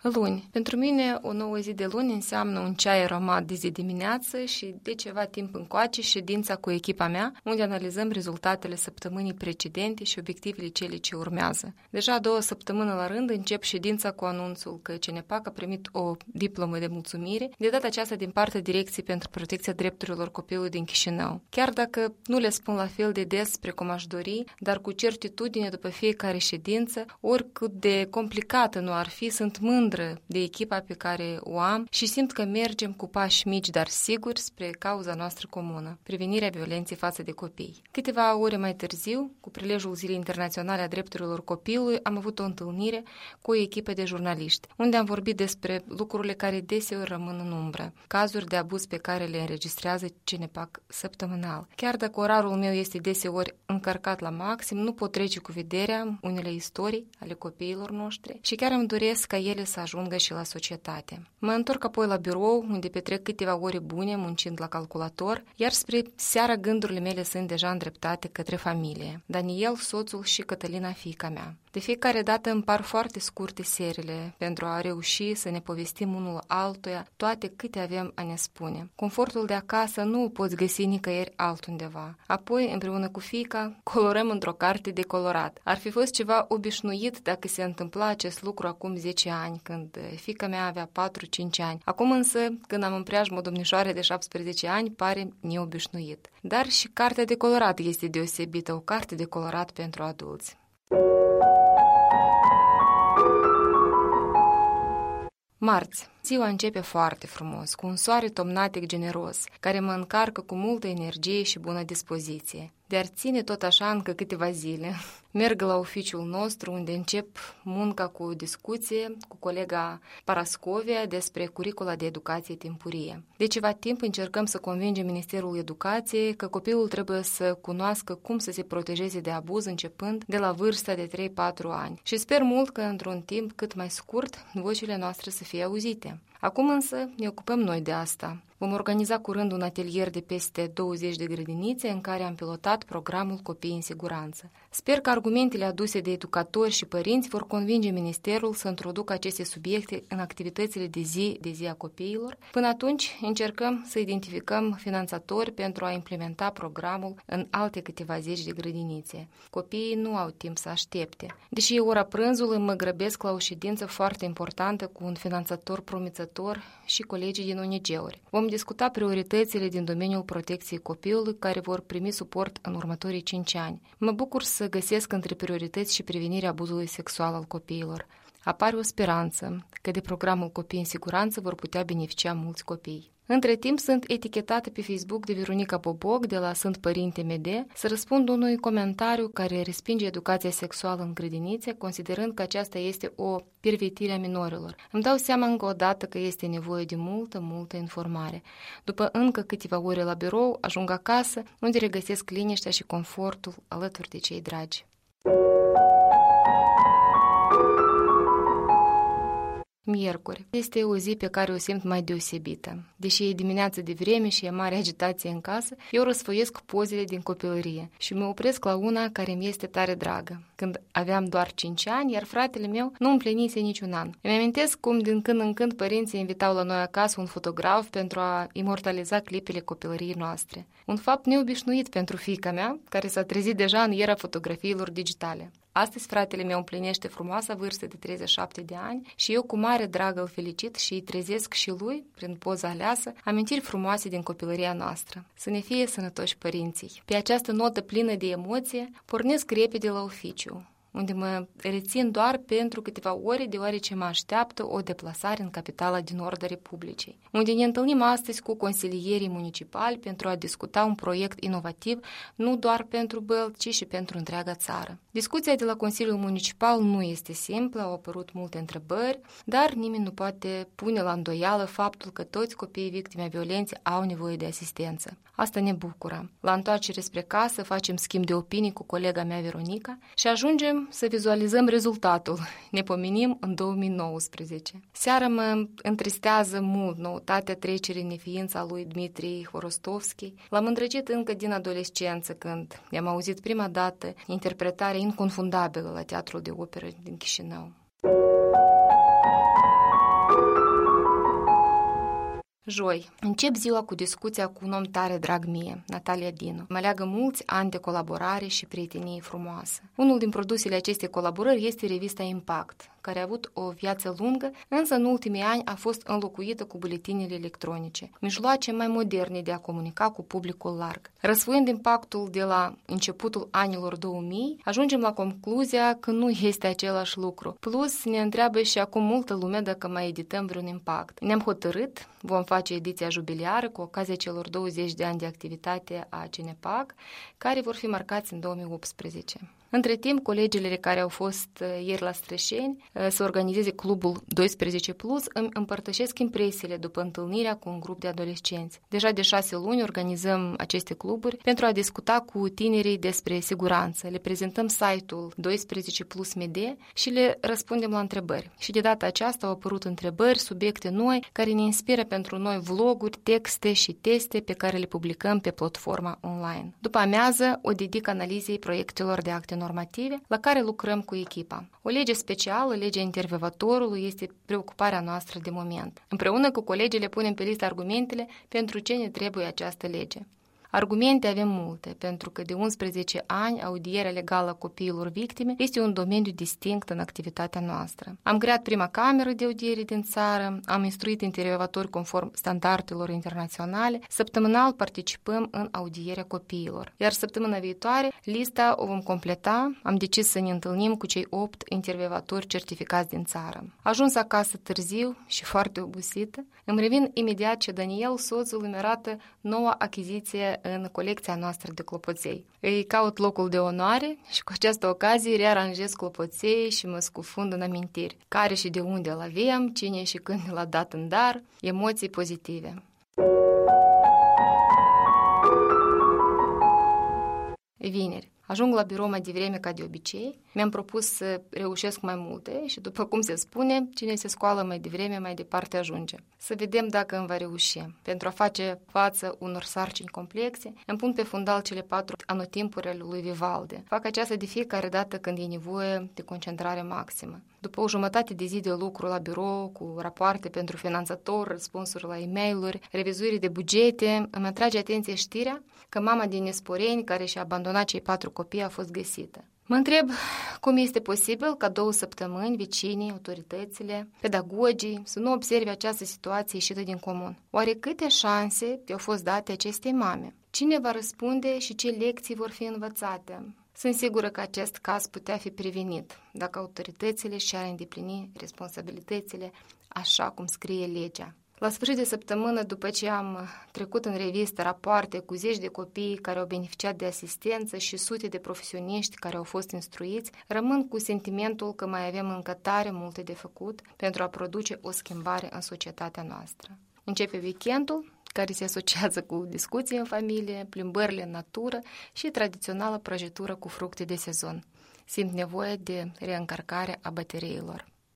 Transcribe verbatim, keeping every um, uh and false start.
Luni. Pentru mine, o nouă zi de luni înseamnă un ceai aromat de zi dimineață și de ceva timp încoace ședința cu echipa mea, unde analizăm rezultatele săptămânii precedente și obiectivele cele ce urmează. Deja a doua săptămână la rând încep ședința cu anunțul că C N P A C a primit o diplomă de mulțumire, de data aceasta din partea Direcției pentru Protecția Drepturilor Copilului din Chișinău. Chiar dacă nu le spun la fel de des precum aș dori, dar cu certitudine după fiecare ședință, oricât de complicată nu ar fi, sunt mândră de echipa pe care o am și simt că mergem cu pași mici, dar siguri, spre cauza noastră comună, prevenirea violenței față de copii. Câteva ore mai târziu, cu prilejul Zilei Internaționale a Drepturilor Copilului, am avut o întâlnire cu o echipă de jurnaliști, unde am vorbit despre lucrurile care deseori rămân în umbră, cazuri de abuz pe care le înregistrează C N P A C săptămânal. Chiar dacă orarul meu este deseori încărcat la maxim, nu pot trece cu vederea unele istorii ale copiilor noștri și chiar îmi doresc ca ele să ajungă și la societate. Mă întorc apoi la birou, unde petrec câteva ore bune muncind la calculator, iar spre seara gândurile mele sunt deja îndreptate către familie. Daniel, soțul și Cătălina, fiica mea. De fiecare dată îmi par foarte scurte serile pentru a reuși să ne povestim unul altuia toate câte avem a ne spune. Confortul de acasă nu o poți găsi nicăieri altundeva. Apoi, împreună cu fiica, colorăm într-o carte de colorat. Ar fi fost ceva obișnuit dacă se întâmpla acest lucru acum zece ani, când fiica mea avea patru-cinci ani. Acum însă, când am în preajmă o domnișoară de șaptesprezece ani, pare neobișnuit. Dar și cartea de colorat este deosebită, o carte de colorat pentru adulți. Marți. Ziua începe foarte frumos, cu un soare tomnatic generos, care mă încarcă cu multă energie și bună dispoziție. De-ar ține tot așa încă câteva zile. Merg la oficiul nostru, unde încep munca cu o discuție cu colega Parascovia despre curicula de educație timpurie. De ceva timp încercăm să convingem Ministerul Educației că copilul trebuie să cunoască cum să se protejeze de abuz începând de la vârsta de trei-patru ani. Și sper mult că într-un timp cât mai scurt vocile noastre să fie auzite. Acum însă ne ocupăm noi de asta. Vom organiza curând un atelier de peste douăzeci de grădinițe în care am pilotat programul Copii în Siguranță. Sper că argumentele aduse de educatori și părinți vor convinge Ministerul să introducă aceste subiecte în activitățile de zi de zi a copiilor. Până atunci încercăm să identificăm finanțatori pentru a implementa programul în alte câteva zeci de grădinițe. Copiii nu au timp să aștepte. Deși e ora prânzului, mă grăbesc la o ședință foarte importantă cu un finanțator promițător și colegii din O N G-uri. Vom discuta prioritățile din domeniul protecției copilului care vor primi suport în următorii cinci ani. Mă bucur să găsesc între priorități și prevenirea abuzului sexual al copiilor. Apare o speranță că de programul Copii în Siguranță vor putea beneficia mulți copii. Între timp sunt etichetată pe Facebook de Veronica Boboc de la Sunt Părinte M D să răspund unui comentariu care respinge educația sexuală în grădinițe, considerând că aceasta este o pervertire a minorilor. Îmi dau seama încă o dată că este nevoie de multă, multă informare. După încă câteva ore la birou, ajung acasă, unde regăsesc liniștea și confortul alături de cei dragi. Miercuri. Este o zi pe care o simt mai deosebită. Deși e dimineață de vreme și e mare agitație în casă, eu răsfoiesc pozele din copilărie și mă opresc la una care mi este tare dragă. Când aveam doar cinci ani, iar fratele meu nu împlinise niciun an. Îmi amintesc cum din când în când părinții invitau la noi acasă un fotograf pentru a imortaliza clipele copilăriei noastre. Un fapt neobișnuit pentru fiica mea, care s-a trezit deja în era fotografiilor digitale. Astăzi fratele meu împlinește frumoasa vârstă de treizeci și șapte de ani și eu cu mare drag îl felicit și îi trezesc și lui, prin poza aleasă, amintiri frumoase din copilăria noastră. Să ne fie sănătoși părinții. Pe această notă plină de emoție, pornesc repede la oficiu, unde mă rețin doar pentru câteva ore, deoarece mă așteaptă o deplasare în capitala din nord a Republicii, unde ne întâlnim astăzi cu consilierii municipali pentru a discuta un proiect inovativ, nu doar pentru Bălți, ci și pentru întreaga țară. Discuția de la Consiliul Municipal nu este simplă, au apărut multe întrebări, dar nimeni nu poate pune la îndoială faptul că toți copiii victime a violenței au nevoie de asistență. Asta ne bucură. La întoarcere spre casă facem schimb de opinii cu colega mea Veronica și ajungem să vizualizăm rezultatul. Ne pomenim în două mii nouăsprezece. Seara mă întristează mult noutatea trecerii în neființa lui Dmitri Horostovski. L-am îndrăgit încă din adolescență când i-am auzit prima dată interpretarea inconfundabilă la Teatrul de Operă din Chișinău. Joi. Încep ziua cu discuția cu un om tare drag mie, Natalia Dinu. Mă leagă mulți ani de colaborare și prietenie frumoasă. Unul din produsele acestei colaborări este revista Impact, care a avut o viață lungă, însă în ultimii ani a fost înlocuită cu buletinele electronice, mijloace mai moderne de a comunica cu publicul larg. Răsfoind impactul de la începutul anilor două mii, ajungem la concluzia că nu este același lucru. Plus, ne întreabă și acum multă lume dacă mai edităm vreun impact. Ne-am hotărât, vom face ediția jubiliară cu ocazia celor douăzeci de ani de activitate a Cinepac, care vor fi marcați în două mii optsprezece. Între timp, colegele care au fost ieri la Strășeni să organizeze clubul doisprezece plus îmi împărtășesc impresiile după întâlnirea cu un grup de adolescenți. Deja de șase luni organizăm aceste cluburi pentru a discuta cu tinerii despre siguranță. Le prezentăm site-ul doisprezece plus M D și le răspundem la întrebări. Și de data aceasta au apărut întrebări, subiecte noi care ne inspiră pentru noi vloguri, texte și teste pe care le publicăm pe platforma online. După amiază o dedic analizei proiectelor de acte normative la care lucrăm cu echipa. O lege specială, legea intervievatorului, este preocuparea noastră de moment. Împreună cu colegii le punem pe listă argumentele pentru ce ne trebuie această lege. Argumente avem multe, pentru că de unsprezece ani audierea legală a copiilor victime este un domeniu distinct în activitatea noastră. Am creat prima cameră de audiere din țară, am instruit intervievatori conform standardelor internaționale, săptămânal participăm în audierea copiilor. Iar săptămâna viitoare, lista o vom completa, am decis să ne întâlnim cu cei opt intervievatori certificați din țară. Ajuns acasă târziu și foarte obosită, îmi revin imediat ce Daniel, soțul, îmi arată noua achiziție în colecția noastră de clopoței. Îi caut locul de onoare și cu această ocazie rearanjez clopoței și mă scufund în amintiri. Care și de unde îl avem, cine și când l-a dat în dar, emoții pozitive. Vineri. Ajung la birou mai devreme ca de obicei. Mi-am propus să reușesc mai multe și, după cum se spune, cine se scoală mai devreme, mai departe ajunge. Să vedem dacă îmi va reuși. Pentru a face față unor sarcini complexe, îmi pun pe fundal cele patru anotimpuri ale lui Vivaldi. Fac aceasta de fiecare dată când e nevoie de concentrare maximă. După o jumătate de zi de lucru la birou, cu rapoarte pentru finanțator, răspunsuri la e-mail-uri, revizuiri de bugete, îmi atrage atenție știrea că mama din Nesporeni, care și-a abandonat cei patru copii, a fost găsită. Mă întreb cum este posibil ca două săptămâni vecinii, autoritățile, pedagogii să nu observe această situație ieșită din comun. Oare câte șanse i-au fost date acestei mame? Cine va răspunde și ce lecții vor fi învățate? Sunt sigură că acest caz putea fi prevenit dacă autoritățile și-ar îndeplini responsabilitățile așa cum scrie legea. La sfârșit de săptămână, după ce am trecut în revistă rapoarte cu zeci de copii care au beneficiat de asistență și sute de profesioniști care au fost instruiți, rămân cu sentimentul că mai avem încă tare multe de făcut pentru a produce o schimbare în societatea noastră. Începe weekendul, care se asociază cu discuții în familie, plimbările în natură și tradițională prăjitură cu fructe de sezon. Simt nevoie de reîncărcare a bateriilor.